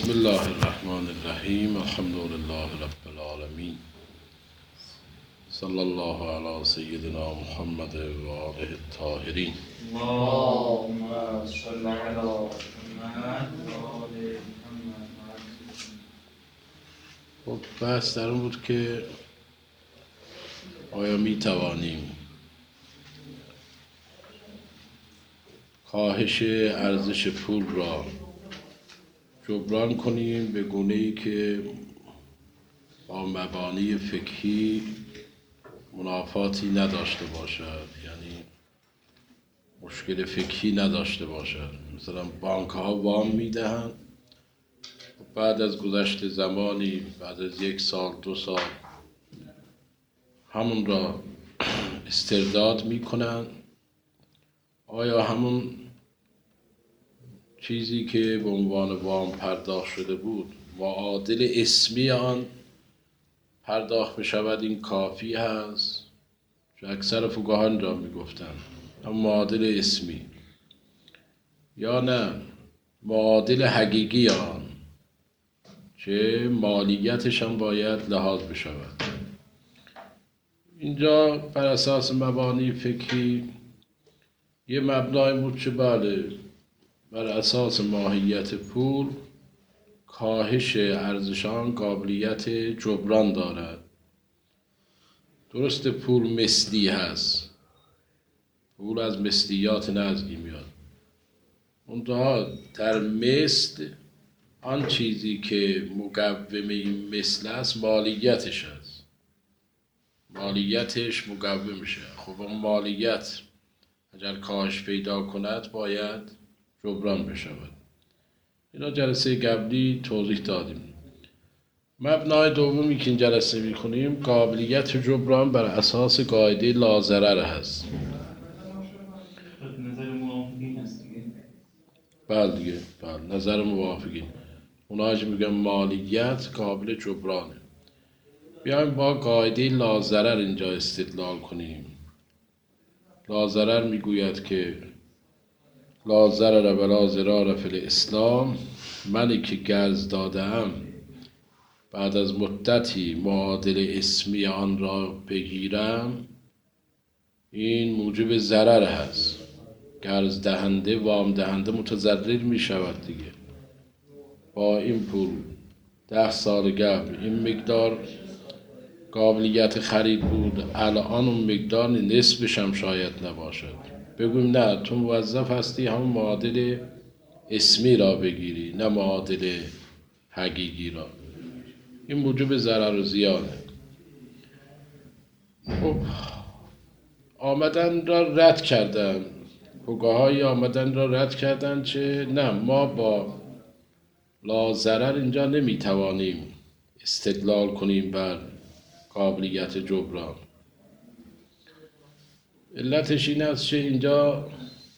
بسم الله الرحمن الرحیم. الحمد لله رب العالمین. صلی الله علی سیدنا محمد و آله الطاهرین. اللهم صل علی محمد و آل محمد. خب بحث در اون بود که آیا می توانیم کاهش ارزش پول را جبران کنیم به گونه‌ای که با مبانی فقهی منافاتی نداشته باشد، یعنی مشکل فقهی نداشته باشد. مثلا بانک ها وام میدهند، بعد از گذشت زمانی، بعد از 1 سال 2 سال همون را استرداد میکنند. آیا همون چیزی که به عنوان وام پرداخت شده بود معادل اسمی آن پرداخت بشود این کافی هست؟ چون اکثر فقهاء را میگفتند هم معادل اسمی، یا نه معادل حقیقی آن که مالیتش هم باید لحاظ بشود. اینجا بر اساس مبانی فقهی یه مبنای بود که بله، بر اساس ماهیت پول کاهش ارزش آن قابلیت جبران دارد. درست پول مثلی هست، پول از مثلیات نزدی میاد، منتها در مثل آن چیزی که مقوم این مثل است مالیتش هست، مالیتش مقوم میشه. خب اون مالیت اگر کاهش پیدا کند باید جبران بشود. اینا جلسه قبلی توضیح دادیم. مبنای دومی که این جلسه میخونیم قابلیت جبران بر اساس قاعده لاضرر هست. نظر موافقین هست دیگه. بله دیگه، بله، نظر موافقین. اونا که میگن مالیت قابل جبرانه. بیایم با قاعده لاضرر اینجا استدلال کنیم. لاضرر میگوید که لا ضرر ولا ضرار فی الاسلام، منی که قرض دادم بعد از مدتی معادل اسمی آن را بگیرم این موجب ضرر هست. قرض دهنده، وام دهنده متضرر می شود دیگه. با این پول 10 سال قبل این مقدار قابلیت خرید بود، الان اون مقدار نصفش هم شاید نباشد. بگویم نه، تو موظف هستی همون معادل اسمی را بگیری نه معادل حقیقی را. این موجب ضرر و زیانه. خب آمدن را رد کردن، فقهایی آمدن را رد کردن که نه، ما با لا ضرر اینجا نمیتوانیم استدلال کنیم بر قابلیت جبران. علتش این است که اینجا،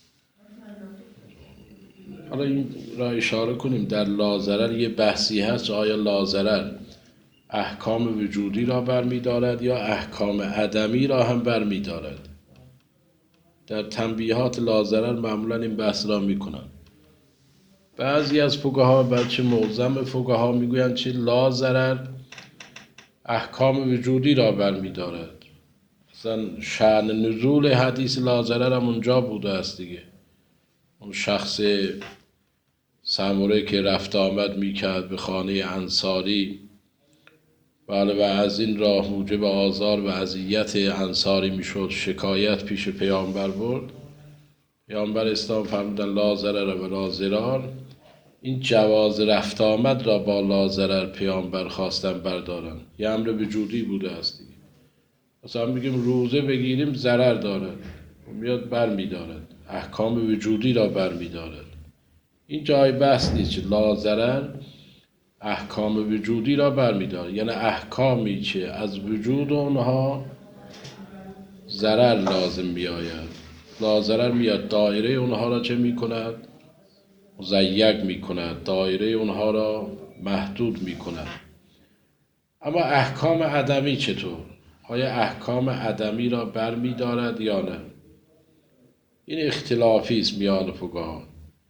حالا این را اشاره کنیم، در لا ضرر یه بحثی هست، آیا لا ضرر احکام وجودی را برمی دارد یا احکام عدمی را هم برمی دارد. در تنبیهات لا ضرر معمولا این بحث را می کنند. بعضی از فقها، بلکه معظم فقها میگویند که لا ضرر احکام وجودی را برمی دارد. مثلا شأن نزول حدیث لا ضرر هم اونجا بوده است دیگه. اون شخص سمره که رفت آمد میکرد به خانه انصاری، بله، و از این راه موجب آزار و اذیت انصاری میشد، شکایت پیش پیامبر برد. پیامبر اسلام فرمودن لا ضرر و لا ضرار. این جواز رفت آمد را با لا ضرر پیامبر خواستن بردارن. یه امر وجودی بوده است دیگه. مثلا بگیم روزه بگیریم ضرر داره، میاد بر میدارد، احکام وجودی را بر میدارد. این جای بحث نیست که لا ضرر احکام وجودی را بر میدارد، یعنی احکامی که از وجود اونها ضرر لازم میآید. لا ضرر میاد دایره اونها را چه میکند؟ مضیق میکند، دایره اونها را محدود میکند. اما احکام عدمی چطور؟ آیا احکام عدمی را بر می‌دارد یا نه؟ این اختلافی است میان فقها.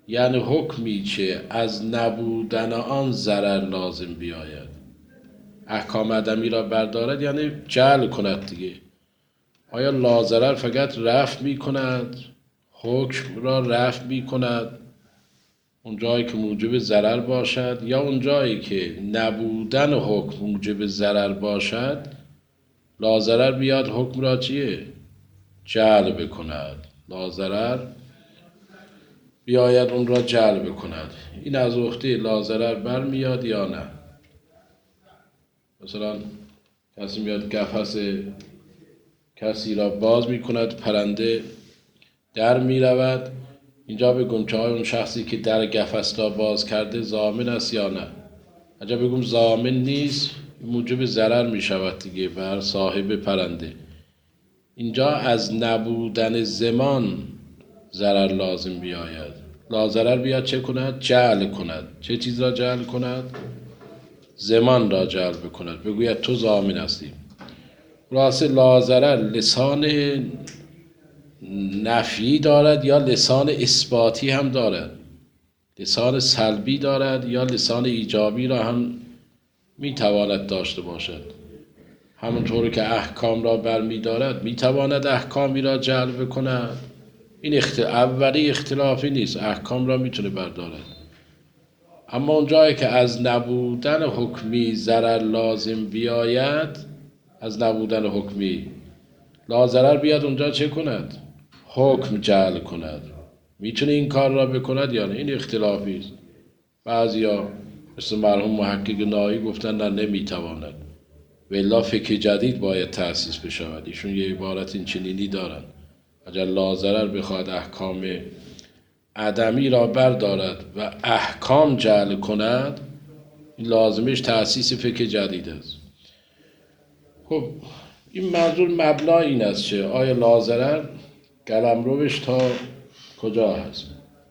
یعنی حکمی که از نبودن آن ضرر لازم بیاید. احکام عدمی را بردارد یعنی جعل کند دیگه. آیا لاضرر فقط رفع می کند، حکم را رفع می کند اون جایی که موجب ضرر باشد، یا اون جایی که نبودن حکم موجب ضرر باشد لاضرر بیاد حکم را چیه؟ جعل بکند. لاضرر بیاید اون را جعل بکند. این از عهده لاضرر برمیاد یا نه؟ مثلا کسی میاد قفس کسی را باز میکند، پرنده در میرود، اینجا بگم که اون شخصی که در قفس را باز کرده ضامن است یا نه؟ اگر بگم ضامن نیست موجب ضرر میشود دیگه بر صاحب پرنده. اینجا از نبودن زمان ضرر لازم بیاید. لاضرر بیاد چه کند؟ جعل کند. چه چیز را جعل کند؟ زمان را جعل بکند، بگوید تو ضامن هستی. خلاصه لاضرر لسان نفی دارد یا لسان اثباتی هم دارد، لسان سلبی دارد یا لسان ایجابی را هم میتواند داشته باشد. همونطور که احکام را برمی‌دارد میتواند احکامی را جلب کند. این اولی اختلافی نیست، احکام را میتونه بردارد. اما اونجایی که از نبودن حکمی ضرر لازم بیاید، از نبودن حکمی لاضرر بیاد اونجا چه کند؟ حکم جعل کند. میتونه این کار را بکند یا نه؟ این اختلافی است. بعضیا مثل مرحوم محقق نایی گفتن نه نمیتواند، والا فقه جدید باید تأسیس بشود. ایشون یه عبارت این چنینی دارن، اگر لاضرر بخواد احکام عدمی را بردارد و احکام جعل کند این لازمش تأسیس فقه جدید است. خب این منظور مبنا این است که آیا لاضرر قلمروش تا کجا هست؟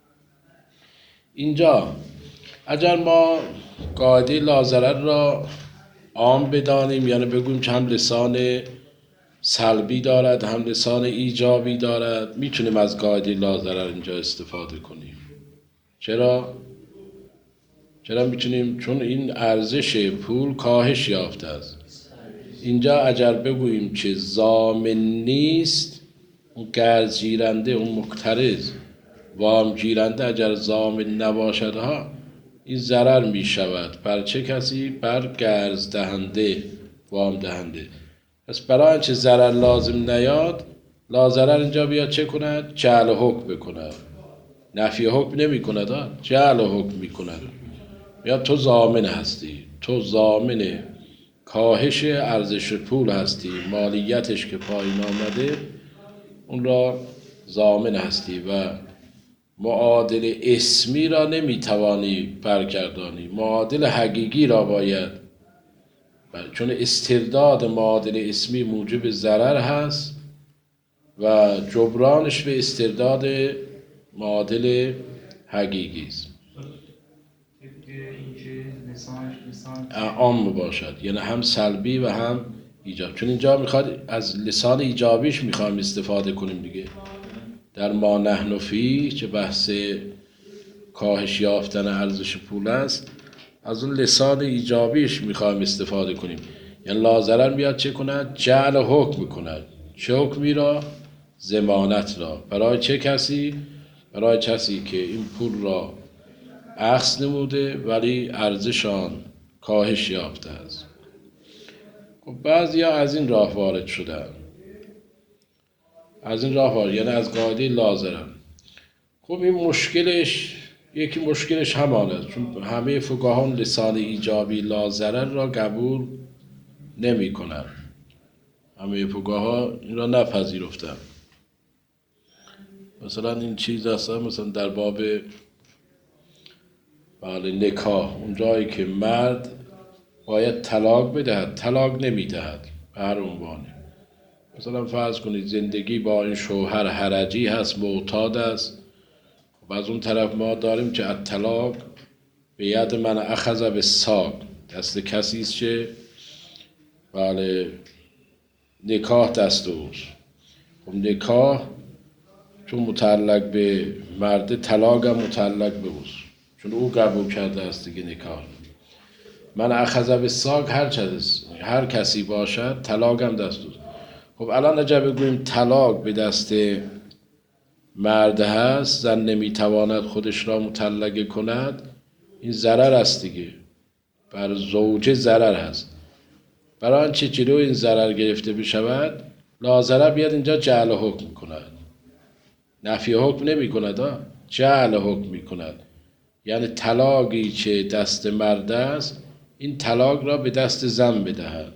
اینجا اگر ما قاعده لاضرر را عام بدانیم، یعنی بگویم که هم لسان سلبی دارد هم لسان ایجابی دارد، میتونیم از قاعده لاضرر اینجا استفاده کنیم. چرا میتونیم؟ چون این ارزش پول کاهش یافته است. اینجا اگر بگوییم که ضامن نیست، اون قرض گیرنده، اون مقترض، وام گیرنده اگر ضامن نباشد ها، این ضرر می شود بر چه کسی؟ بر قرض دهنده، وام دهنده. پس برای اینکه ضرر لازم نیاد، لاضرر اینجا بیاد چه کند؟ جعل حکم بکند. نفی حکم نمی کند، جعل حکم می کند. میاد تو ضامن هستی، تو ضامن کاهش ارزش پول هستی، مالیتش که پایین آمده اون را ضامن هستی و معادل اسمی را نمیتوانی برگردانی، معادل حقیقی را باید، چون استرداد معادل اسمی موجب ضرر هست و جبرانش به استرداد معادل حقیقی است. عام باشد، یعنی هم سلبی و هم ایجاب. چون اینجا میخواد از لسان ایجابیش میخوایم استفاده کنیم دیگه. در ما نحن فیه که بحث کاهش یافتن ارزش پول است، از اون لسان ایجابیش میخوایم استفاده کنیم. یعنی لاضرر بیاد چه کند؟ جعل حکم کند. چه حکمی را؟ ضمانت را. برای چه کسی؟ برای کسی که این پول را اخذ نموده ولی ارزش آن کاهش یافته است. خب بعضیا از این راه وارد شدن، از این راه وارد، یعنی از قاعده لاضرر. خب این مشکلش، یکی مشکلش همان است، چون همه فقهاء لسان ایجابی لاضرر را قبول نمی کنند. همه فقهاء این را نپذیرفتند. مثلا این چیز هست، مثلا در باب نکاح، اون جایی که مرد باید طلاق بدهد، طلاق نمیدهد به هر عنوانی. مثلا فرض کنید زندگی با این شوهر حرجی هست، معتاد است. و از اون طرف ما داریم که الطلاق به ید من اخذ بالساق، دست کسی است که نکاح دست اوست. خب نکاح چون متعلق به مرد، طلاق هم متعلق به اوست، چون او قبول کرده است دیگه نکاح. من اخذ بالساق هر کسی باشد طلاق هم دست اوست. خب الان اگر بگوییم طلاق به دست مرد هست، زن نمیتواند خودش را مطلقه کند، این ضرر است دیگه، بر زوجه ضرر هست. برای آنچه جلو این ضرر گرفته بشود، لا بیاد اینجا جعل حکم کند، نفی حکم نمی کند، جعل حکم می کند. یعنی طلاقی که دست مرد است، این طلاق را به دست زن بدهد.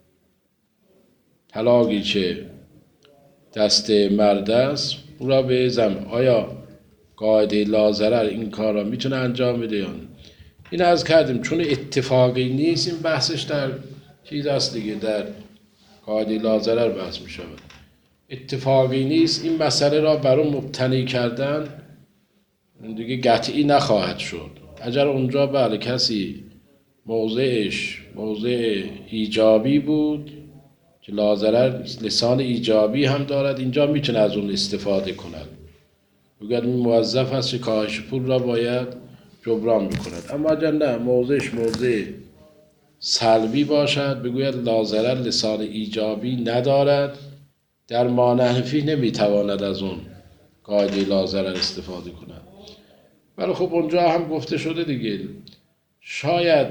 طلاقی که دست مرد است او را به زن. آیا قاعده لا این کار را میتونه انجام بده یا نه؟ این از کردیم چون اتفاقی نیست، این بحثش در چیز است دیگه، در قاعده لا بحث می شود. اتفاقی نیست، این مسئله را بر اون مبتنی کردن دیگه قطعی نخواهد شد. اگر اونجا بله کسی موضعش موضع ایجابی بود که لا ضرر لسان ایجابی هم دارد، اینجا میتونه از اون استفاده کند، بگوید این موظف هست که کاهش پول را باید جبران بکند. اما اگر نه موضعش موضع سلبی باشد، بگوید لا ضرر لسان ایجابی ندارد، در مانع فیه نمیتواند از اون قاعده لا ضرر استفاده کند. ولی خب اونجا هم گفته شده دیگه، شاید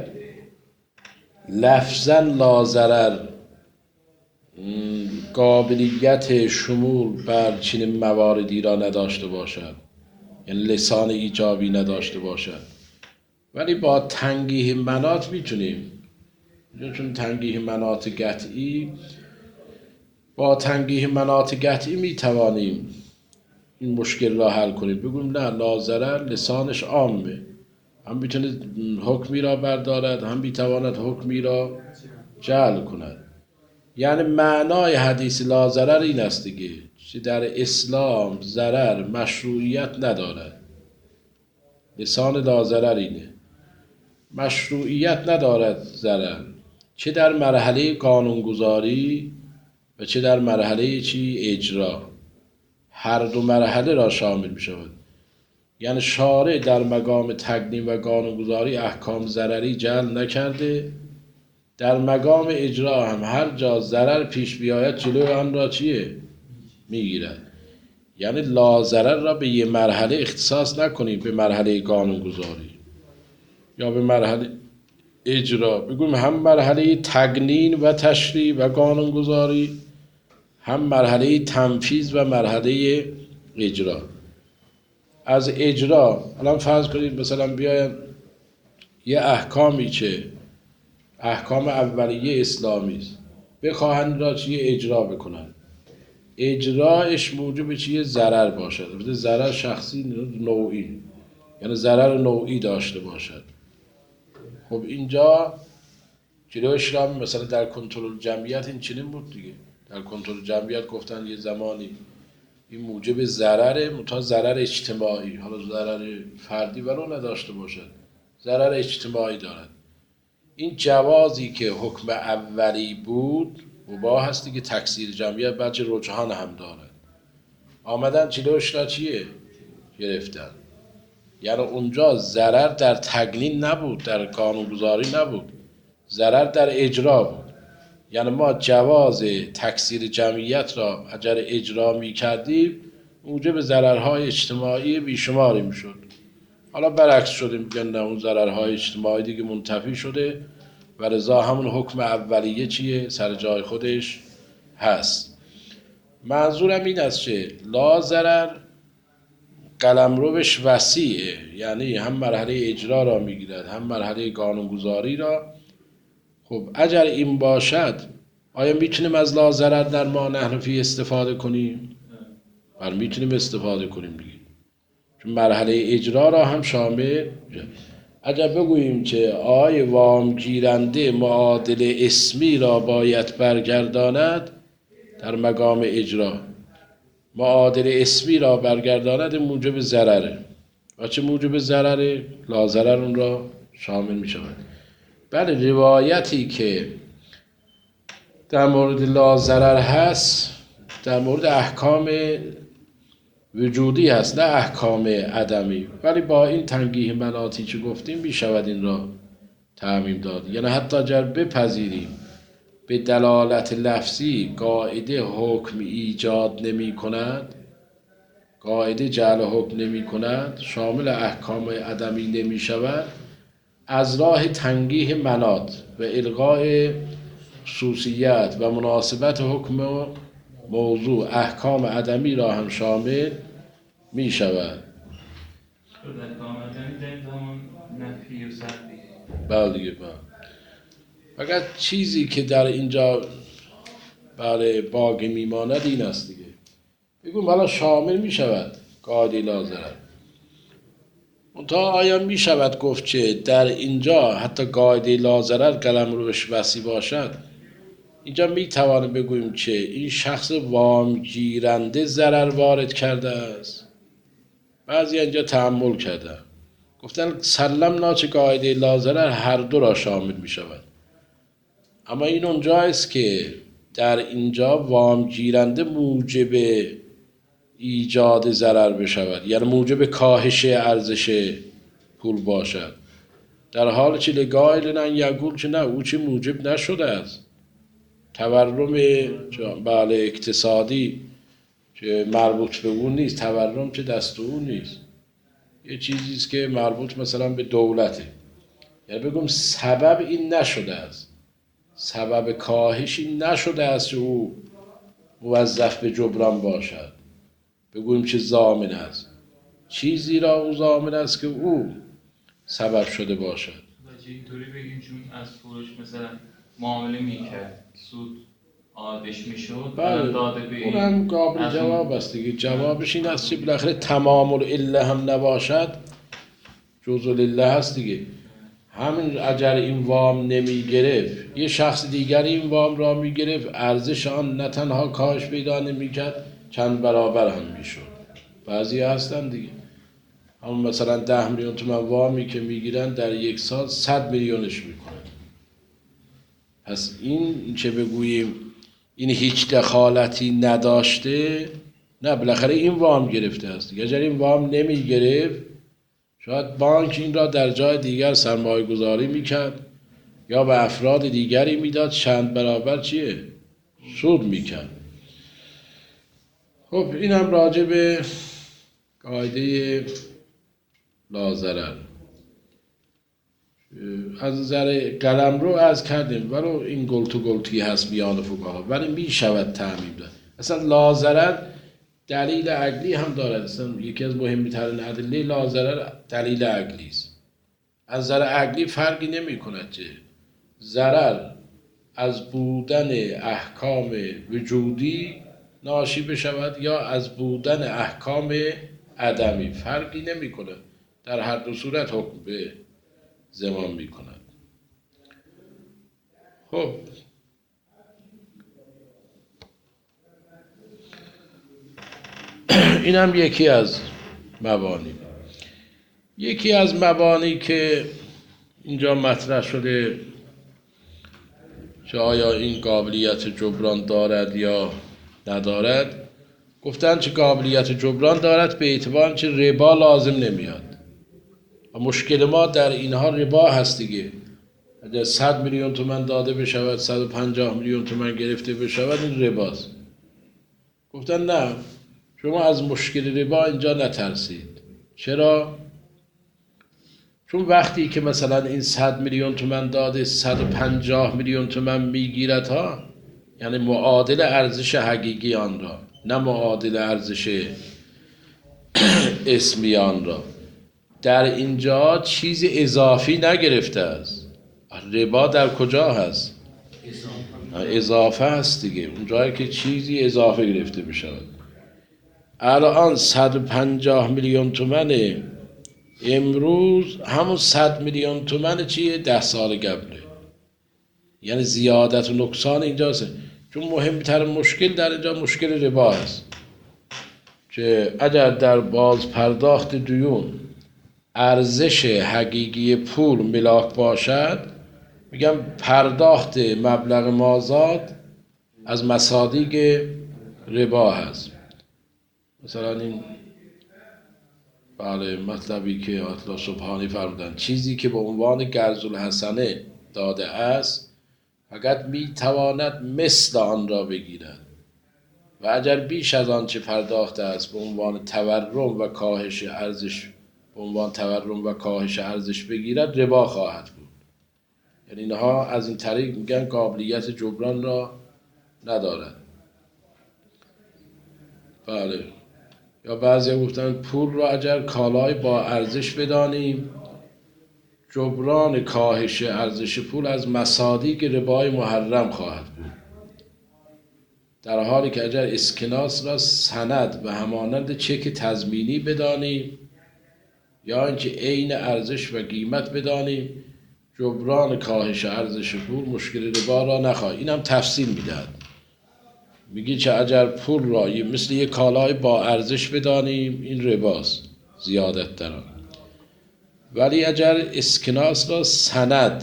لفظاً لا ضرر قابلیت شمول بر چنین مواردی را نداشته باشد، یعنی لسان ایجابی نداشته باشد، ولی با تنگیه مناط میتونیم، چون تنگیه مناط قطعی، با تنگیه مناط قطعی میتوانیم این مشکل را حل کنیم. بگویم نه، لا ضرر لسانش عامه، هم میتونه حکمی را بردارد، هم میتواند حکمی را جعل کند. یعنی معنای حدیث لا ضرر این است دیگه، که در اسلام ضرر مشروعیت ندارد. لسان لا ضرر اینه، مشروعیت ندارد ضرر، چه در مرحله قانونگذاری و چه در مرحله اجرا، هر دو مرحله را شامل می شود. یعنی شارع در مقام تقنین و قانونگذاری احکام ضرری جعل نکرده، در مقام اجرا هم هر جا ضرر پیش بیاید جلوی آن را میگیرد. یعنی لا ضرر را به یه مرحله اختصاص نکنیم، به مرحله قانونگذاری یا به مرحله اجرا، بگویم هم مرحله تقنین و تشریع و قانونگذاری، هم مرحله تنفیذ و مرحله اجرا. از اجرا الان فرض کنید مثلا بیاین یه احکامی که احکام اولیه اسلامی است بخواهند را اجرا بکنن، اجراش موجب ضرر باشد، ضرر شخصی نوعی، یعنی ضرر نوعی داشته باشد. خب اینجا جلوش را مثلا در کنترل جمعیت این چنین بود دیگه، در کنترل جمعیت گفتن یه زمانی این موجب ضرره، متا ضرر اجتماعی، حالا ضرر فردی ولو نداشته باشد، ضرر اجتماعی دارد. این جوازی که حکم اولی بود مباح هستی که تکثیر جمعیت بچه رجحان هم دارد، آمدن جلوش را گرفتن. یعنی اونجا ضرر در تقنین نبود، در قانونگذاری نبود، ضرر در اجرا بود. یعنی ما جواز تکثیر جمعیت را اگر اجرا می کردیم موجب ضررهای اجتماعی بیشماری می شد. حالا برعکس شده، میگن نه، اون ضررهای اجتماعی دیگه منتفی شده و رضا همون حکم اولیه سر جای خودش هست. منظورم این است که لا ضرر قلمروش وسیعه، یعنی هم مرحله اجرا را میگیرد هم مرحله قانونگذاری را. خب اگر این باشد آیا میتونیم از لا ضرر در ما نحن فی استفاده کنیم؟ بله میتونیم استفاده کنیم دیگه، چون مرحله اجرا را هم شامل. اگر بگوییم که آی وام گیرنده معادل اسمی را باید برگرداند، در مقام اجرا معادل اسمی را برگرداند موجب ضرره، و چه موجب ضرره؟ لا ضرر اون را شامل می شود. بله روایتی که در مورد لا ضرر هست در مورد احکام وجودی هست، نه احکام عدمی. ولی با این تنگیه مناطی که گفتیم میشود این را تعمیم داد. یعنی حتی اگر بپذیریم به دلالت لفظی قاعده حکم ایجاد نمی کند، قاعده جعل حکم نمی کند، شامل احکام عدمی نمی شود، از راه تنگیه مناط و الغای خصوصیت و مناسبت حکم و موضوع احکام عدمی را هم شامل می شود. در کامل داریم همون نفی و سلبی. بله دیگه. فقط چیزی که در اینجا برای باقی میماند این است دیگه. بگو حالا شامل می شود قاعده لا ضرر. منتها آیا می شود گفت که در اینجا حتی قاعده لا ضرر قلمروش وسیع باشد؟ اینجا می توانیم بگوییم که این شخص وام گیرنده ضرر وارد کرده است. بعضی اینجا تأمل کردن گفتن سلمنا که قاعده لا ضرر هر دو را شامل می شود. اما این اونجا است که در اینجا وام گیرنده موجب ایجاد ضرر بشود، یعنی موجب کاهش ارزش پول باشد، در حالی که لقائلن یقول که نه، او چه موجب نشده است. تورم بله اقتصادی که مربوط به اون نیست، تورم که دست اون نیست، یه چیزی است که مربوط مثلا به دولته. یعنی بگم سبب این نشده است، سبب کاهش این نشده است که او موظف به جبران باشد. بگوییم که ضامن است، چیزی را او ضامن است که او سبب شده باشد. و اینطوری بگیم چون از فروش مثلا معامله میکرد، سود عادش میشد، داده به این، اونم قابل جواب است دیگه. جوابش این است که بالاخره تمام الاله هم نباشد، جزء الاله هست دیگه. همین اگر این وام نمی گرفت، یه شخص دیگری این وام را می گرفت، ارزش آن نه تنها کاهش پیدا نمی کرد، چند برابر هم می شد. بعضی هستن دیگه، همون مثلا 10 میلیون تومان وامی که می گیرن در یک سال 100 میلیونش می کنن. پس این چه بگوییم این هیچ دخالتی نداشته، نه بالاخره این وام گرفته است دیگه. اگر این وام نمی گرفت، شاید بانک این را در جای دیگر سرمایه گذاری میکرد یا به افراد دیگری میداد، چند برابر چیه؟ سود میکرد. خب این هم راجع به قاعده لا ضرر. از نظر قلمرو عرض کردیم ولو این گلتو گلتی هست میان فقها، ولی میشود تعمیم داد. اصلا لا ضرر دلیل عقلی هم دارد. اصلا یکی از مهمترین ادله لا ضرر دلیل عقلی است. از نظر عقلی فرقی نمی کند که ضرر از بودن احکام وجودی ناشی بشود یا از بودن احکام عدمی، فرقی نمی کند. در هر دو صورت حکم به زمان می کند. خب این هم یکی از مبانی. یکی از مبانی که اینجا مطرح شده که آیا این قابلیت جبران دارد یا ندارد، گفتن که قابلیت جبران دارد به اعتبار که ربا لازم نمیاد. و مشکل ما در اینها ربا هست دیگه. اگر 100 میلیون تومان داده بشود، 150 میلیون تومان گرفته بشود، این رباست. گفتن نه، شما از مشکل ربا اینجا نترسید. چرا؟ چون وقتی که مثلا این 100 میلیون تومان داده 150 میلیون تومان میگیرد ها، یعنی معادل ارزش حقیقی آن را، نه معادل ارزش اسمی آن را، در اینجا چیز اضافی نگرفته است. ربا در کجا هست؟ اضافه هست دیگه، اونجایی که چیزی اضافه گرفته بشود. الان 150 میلیون تومان امروز همون 100 میلیون تومان چیه 10 سال قبله. یعنی زیادت و نقصان اینجاست. چون مهمتر مشکل در اینجا مشکل ربا است که اگر در باز پرداخت دیون ارزش حقیقی پول ملاک باشد، میگم پرداخت مبلغ مازاد از مصادیق ربا هست. مثلا این بله، مطلبی که آیت الله سبحانی فرمودند چیزی که به عنوان قرض الحسنه داده است فقط میتواند مثل آن را بگیرد و اگر بیش از آن چه پرداخته است به عنوان تورم و کاهش ارزش بگیرد ربا خواهد بود. یعنی اینها از این طریق میگن قابلیت جبران را ندارد. بله. یا بعضی گفتن پول را اگر کالای با ارزش بدانیم جبران کاهش ارزش پول از مصادیق ربای محرم خواهد بود، در حالی که اگر اسکناس را سند و همانند چک تضمینی بدانیم یا اینکه عین ارزش و قیمت بدانیم جبران کاهش ارزش پول مشکل ربا را نخواهد. این هم تفصیل میدهد، میگی که اگر پول را مثل یک کالای با ارزش بدانیم این رباست، زیادت در آن. ولی اگر اسکناس را سند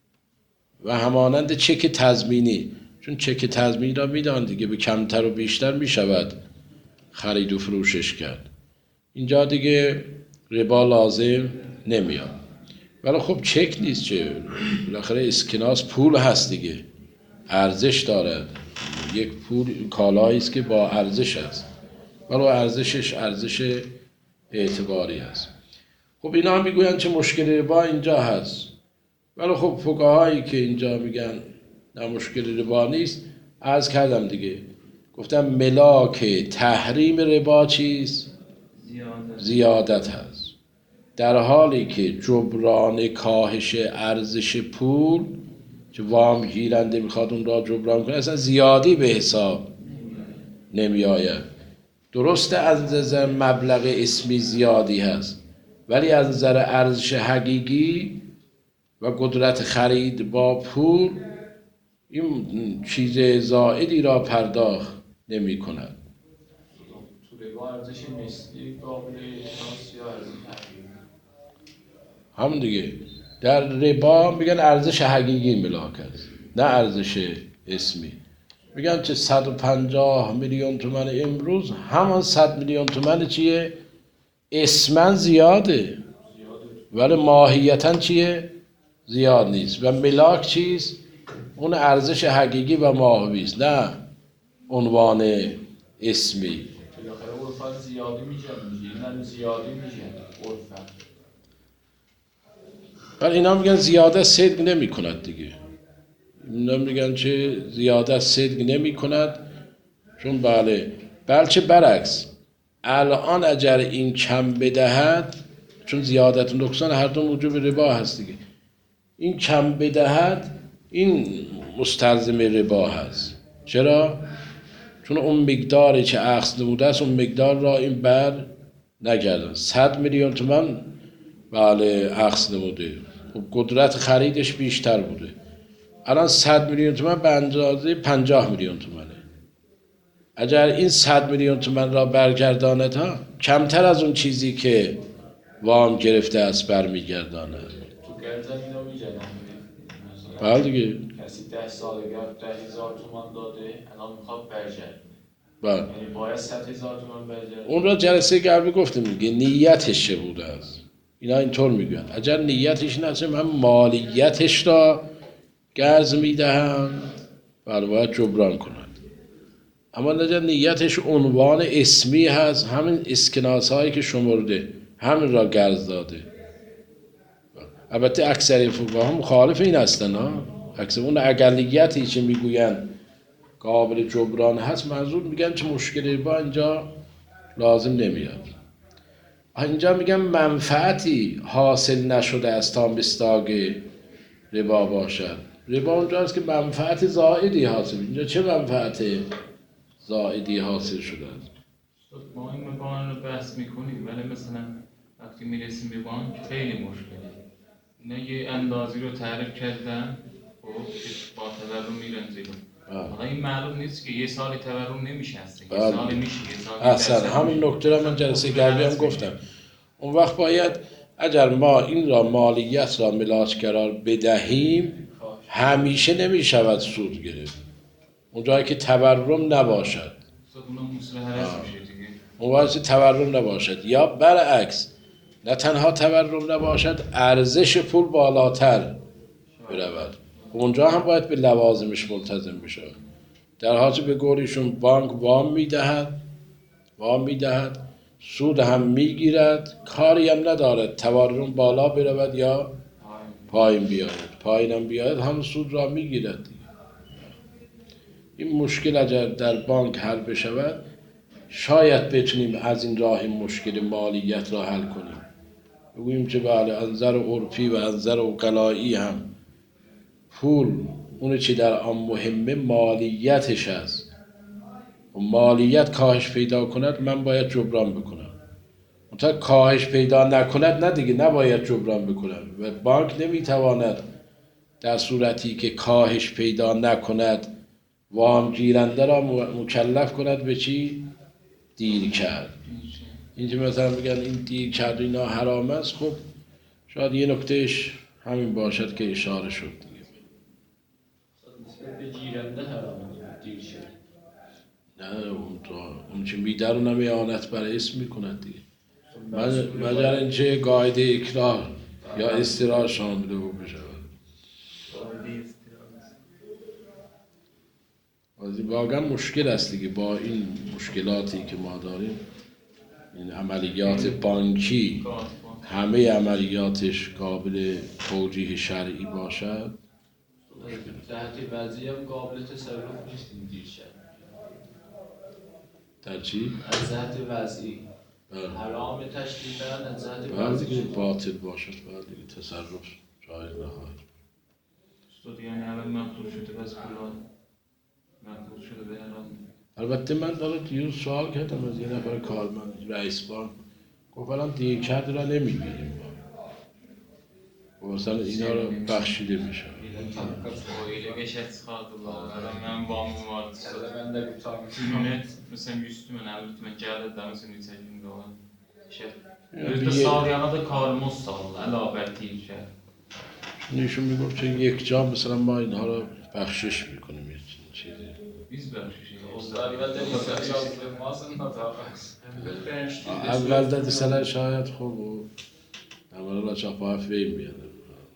و همانند چک تضمینی، چون چک تضمینی را میدان دیگه به کمتر و بیشتر میشود خرید و فروشش کرد، اینجا دیگه ربا لازم نمیاد. ولی خب چک نیست، چه بالاخره اسکناس پول هست دیگه، ارزش دارد، یک پول کالایی است که با ارزش است ولی ارزشش ارزش اعتباری است. خب اینا هم میگوین چه مشکل ربا اینجا هست، ولی خب فقهایی که اینجا میگن نه مشکل ربا نیست، عرض کردم دیگه، گفتم ملاک تحریم ربا چیست؟ زیادت هست، در حالی که جبران کاهش ارزش پول که وام گیرنده میخواد اون را جبران کنه اصلا زیادی به حساب نمی آید. درسته از نظر مبلغ اسمی زیادی هست ولی از نظر ارزش حقیقی و قدرت خرید با پول این چیز زائدی را پرداخت نمی کند. تو ربا ارزش مثلی قابل احساس یا ارزش حقیقی؟ همون دیگه، در ربا میگن ارزش حقیقی ملاک است نه ارزش اسمی. میگن چه 150 میلیون تومان امروز همان 100 میلیون تومان چیه؟ اسمن زیاده ولی ماهیتا چیه؟ زیاد نیست. و ملاک چیست؟ اون ارزش حقیقی و ماهوی است نه عنوان اسمی. بالاخره عرفا زیادی میشه، این زیادی میشه عرفا. ولی اینا میگن زیاده صدق نمی کند دیگه، اینا میگن چه زیاده صدق نمی کند، چون بلکه برعکس الان اگر این کم بدهد، چون زیادت و نقصان هر دو موجب ربا هست دیگه، این کم بدهد این مستلزم ربا هست. چرا؟ چون اون مقداری که اخذ نموده است اون مقدار را این بر نگردن. 100 میلیون تومان اخذ نموده، خب قدرت خریدش بیشتر بوده، الان 100 میلیون تومان به اندازه 50 میلیون تومانه. اگر این 100 میلیون تومان را برگرداند ها کمتر از اون چیزی که وام گرفته است برمیگرداند. تو گرزن اینا میجنن بله دیگه، کسی 10 سال قبل 10,000 تومان داده الان میخواد برگردونه، بله یعنی باید 100,000 تومان برگردونه. اون را جلسه قبلی گفتم میگه نیتش چه بوده است، اینا اینطور میگن اگر نیتش نشه من مالیتش را قرض میدهم باید جبران کند. اما اگر نیتش عنوان اسمی هست همین اسکناس هایی که شمرده همین را قرض داده. البته اکثر فقها مخالف این هستن اکثر اون اقلیتی که میگوین قابل جبران هست منظور میگن چه مشکلی با اینجا لازم نمیاد. اینجا میگن منفعتی حاصل نشده است تا مصداق ربا باشد. ربا اونجاست که منفعت زائدی حاصل، اینجا چه منفعت زائدی حاصل شده است؟ ما این بانک رو بحث میکنیم ولی مثلا وقتی میرسیم به بانک خیلی مشکله، اینا یه اندازی رو تعریف کردن خب با تورم میرن زیرو. حالا این معلوم نیست که یه سالی تورم نمیشه هست، یه سالی میشه، یه سالی اصلا همین نکته را من جلسه قبلی هم گفتم. اون وقت باید اگر ما این را مالیت را ملاک قرار بدهیم همیشه نمیشود سود گرفت، اونجایی که تورم نباشد، اون وقت تورم نباشد، یا برعکس نه تنها تورم نباشد، ارزش پول بالاتر برود، اونجا هم باید به لوازمش ملتزم بشه. در حالی به قولیشون بانک وام میدهد، سود هم میگیرد، کاری هم ندارد تورم بالا برود یا پایین بیاید. پایین هم بیاید هم سود را میگیرد. این مشکل اگر در بانک حل بشود، شاید بتونیم از این راه این مشکل مالیت را حل کنیم. بگوییم که بله از نظر عرفی و از نظر عقلایی هم پول اون چی در آن مهمه مالیتش است و مالیت کاهش پیدا کند من باید جبران بکنم. تا کاهش پیدا نکند نه دیگه نباید جبران بکنم و بانک نمیتواند در صورتی که کاهش پیدا نکند وام گیرنده را مکلف کند به چی؟ دیر کرد. اینجا مثلا بگن این دیر کرد اینا حرام است، خب شاید یه نکتهش همین باشد که اشاره شد دیگه. به گیرنده حرامه دیر شد. نه اون چه میدرون هم اعانت بر اسم میکند دیگه. مگر اینکه قاعده اکراه یا استراح شامل او بشود. واقعا مشکل است دیگه با این مشکلاتی که ما داریم. این عملیات بانکی همه عملیاتش قابل توجیه شرعی باشد. جهت وضعی هم قابل تصرف نیست این دیر شد. در چی؟ از جهت وضعی حرام تشدیدن، از جهت بعد دیگه وضعی باطل باشد بعد دیگه تصرف جایز نخواهد. استاد یعنی الان مقدور شده بس پولان مقدور شده به حرام. البته من دیروز سوال کردم از یه نفر کارمند رئیس بانک، گفت الان دیر کرد را نمیبینیم مثلا اینا رو بخشیده میشه. Öyle geçerlidir. Ben bağımım vardı. Ben de bir tane Ümmet mesela 100 tümün, 50 tümün geldi de mesela nitelikinde olan şey. Yani Bir sağlayana da karmos sağla, elabet değil şey. ایشون میگفت که یک جا مثلا ما اینها رو بخشش میکنیم یه چیزی. Biz بخشش Ustarivet de bir yazdırılmasın da tabii. اول دیدن شاید خوب و عملا چاپا فیم بیاد.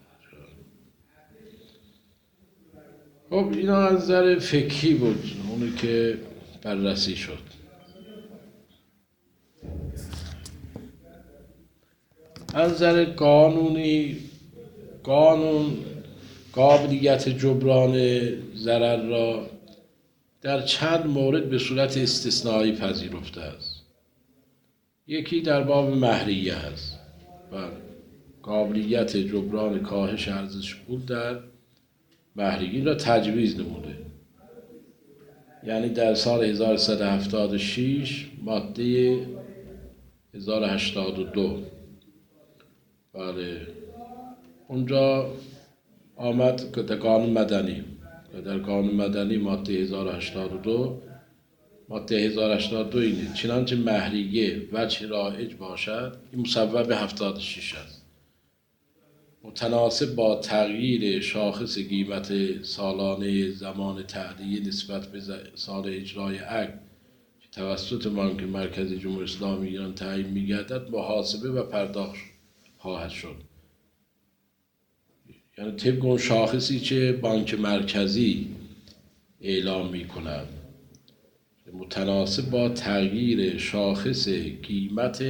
خب اینا از نظر فقهی بود اونی که بررسی شد. از نظر قانونی، قانون قابلیت جبران ضرر را در چند مورد به صورت استثنایی پذیرفته است. یکی در باب مهریه است و قابلیت جبران کاهش ارزش پول در مهریه را تجویز نموده. یعنی در سال 1376 ماده 1082 بله اونجا آمد که در قانون مدنی در قانون مدنی ماده 1082 ماده 1082 اینه چنانچه مهریه وجه رایج باشد این مصوب 76 است متناسب با تغییر شاخص قیمت سالانه زمان تعدیه نسبت به سال اجرای عقد که توسط بانک مرکزی جمهوری اسلامی ایران تعیین می‌گردد محاسبه و پرداخت خواهد شد. یعنی طبق اون شاخصی که بانک مرکزی اعلام می‌کند متناسب با تغییر شاخص قیمت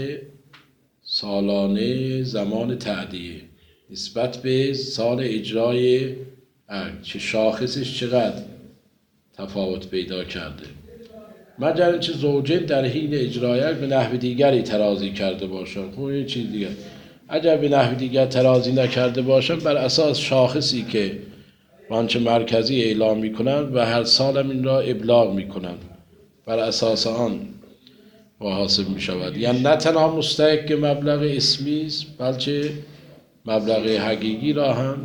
سالانه زمان تعدیه نسبت به سال اجرای عقد چه شاخصش چقدر تفاوت پیدا کرده مگر اینکه زوجین در حین اجرای عقد به نحو دیگری ترازی کرده باشند. خب این چیز دیگر اگر به نحو دیگر ترازی نکرده باشند بر اساس شاخصی که بانک مرکزی اعلام می‌کنند و هر سال هم این را ابلاغ می‌کنند بر اساس آن محاسب می‌شود. یعنی نه تنها مستحق مبلغ اسمی است بلکه مبلغ حقیقی را هم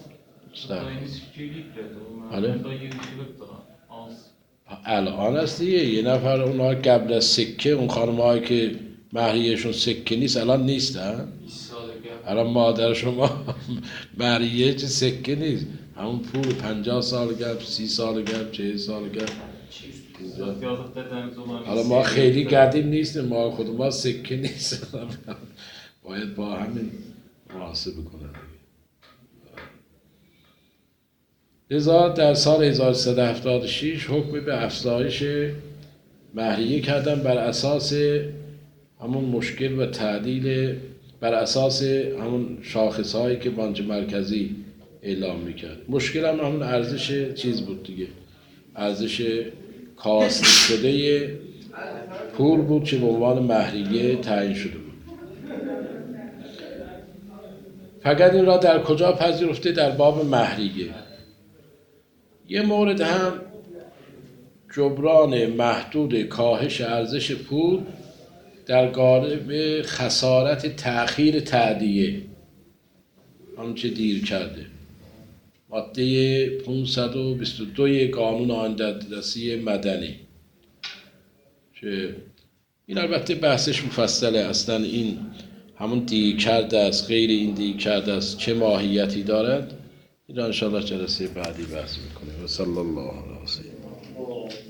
الان است دیگه یه نفر اونها قبل از سکه اون خانم‌هایی که مهریه‌شون سکه نیست الان نیستن. الان مادر شما مهریه چه سکه نیست همون پول 50 سال گرد 30 سال گرد 40 سال گرد. حالا ما خیلی قدیم نیستیم ما خود ما سکه نیست باید با همین محاسبه کنه. لذا در سال 1376 حکم به افزایش مهریه کردن بر اساس همون مشکل و تعدیل، بر اساس همون شاخصهایی که بانک مرکزی اعلام میکرد. مشکل هم همون ارزش چیز بود دیگه، ارزش کاسته شده پول بود که به عنوان مهریه تعیین شده بود. فقط این را در کجا پذیرفته؟ در باب مهریه. یه مورد هم جبران محدود کاهش ارزش پول در قالب خسارت تأخیر تأدیه، آنچه دیر کرده، ماده 522 قانون آینده‌رسی مدنی، که این البته بحثش مفصله. اصلا این همون دیر کرده است، غیر این دیر کرده است، چه ماهیتی دارد، این را انشاءالله جلسه بعدی بحث میکنیم. و صلی الله علیه و سلم.